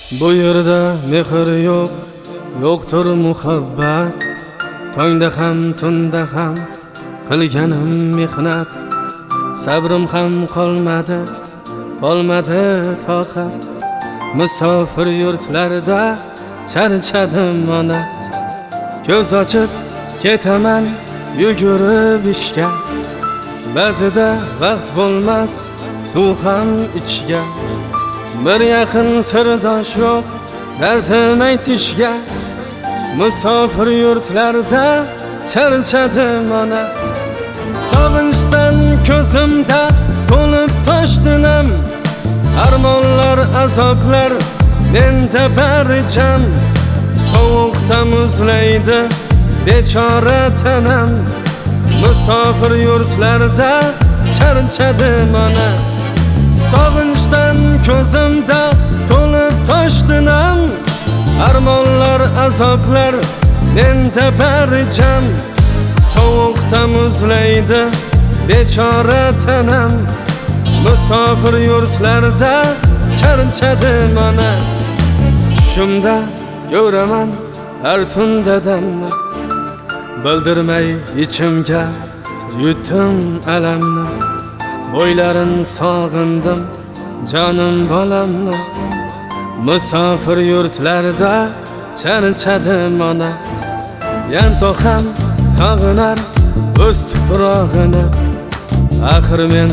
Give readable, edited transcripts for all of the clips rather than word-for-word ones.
Bu yerda mehr yo'q, yo'qdir muhabbat. Tongda ham, tunda ham qilganim mehnat. Sabrim ham qolmadi toqat. Musofir yurtlarda charchadim ona. Ko'z ochib ketaman yugurib ishga. Ba'zida vaqt bo'lmas suv ham ichga. Bir yaqin sirdosh yo'q dardim aytishga. Musofir yurtlarda charchadim ona. Sog'inchdan ko'zimda to'lib toshdim. Armonlar, azoblar menda barjam. Sovuqda muzlaydi bechora tanam. Musofir yurtlarda charchadim ona. Sog'inchdan ko'zimda to'lib toshdim. Armonlar, azoblar menda barjam. Sovuqda muzlaydi bechora tanam. Musofir yurtlarda charchadim ona. Tushimda ko'raman har tundadamni. Bildirmay ichimga yutdim alamni. Bo'ylarin sog'indim jonim bolamni. Musofir yurtlarda charchadim ona. Yantoq ham sog'inar o'z tuprog'ini. Axir men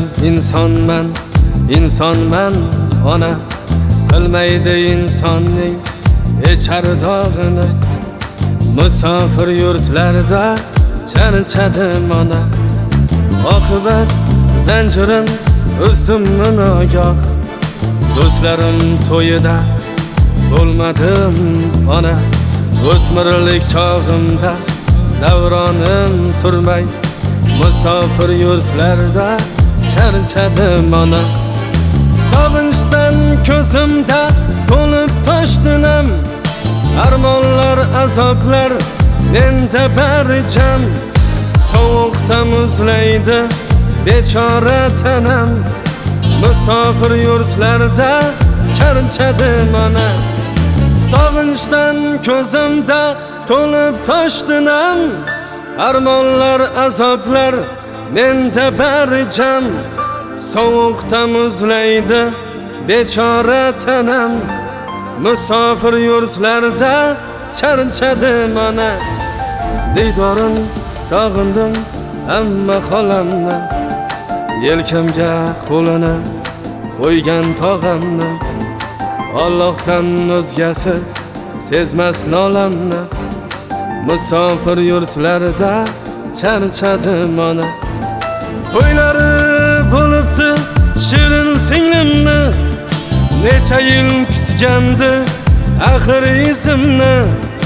insonman ona. Bilmaydi insonning echar dog'ini. Musofir yurtlarda charchadim ona. Oqibat zanjirin uzdim nogoh. Do'stlarim to'yida bo'lmadim ona. O'smirlik chog'imda davronim surmay. Musofir yurtlarda charchadim ona. Sog'inchdan ko'zimda to'lib toshdim. Armonlar, azoblar menda barjam. Sovuqda muzlaydi bechora tanam. Musofir yurtlarda charchadim ona. Sog'inchdan ko'zimda to'lib toshdim. Armonlar, azoblar menda barjam. Sovuqda muzlaydi bechora tanam. Musofir yurtlarda charchadim ona. Diydorin sog'indim hamma xolamni. Yelkamga qo'lini qo'ygan tog'amni. Allohdan o'zgasi sezmas nolamni. Musofir yurtlarda charchadim ona. To'ylari bo'libdi shirin singlimni. Necha yil kutgandi axir izimni.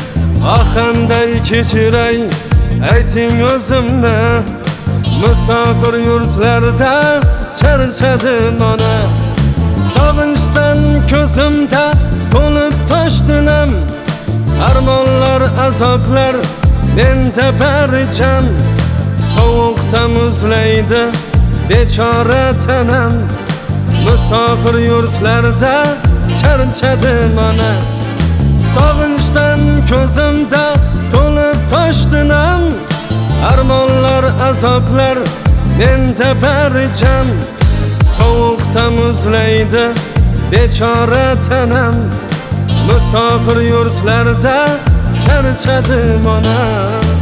Qanday kechiray ayting o'zimni. Musofir yurtlarda charchadim ona. Sog'inchdan ko'zimda to'lib toshdim. Armonlar, azoblar menda barjam. Sovuqda muzlaydi bechora tanam. Musofir yurtlarda charchadim ona. Sog'inchdan ko'zimda to'lib toshdim. Armonlar, azoblar menda barjam. Sovuqda muzlaydi bechora tanam. Musofir yurtlarda charchadim ona.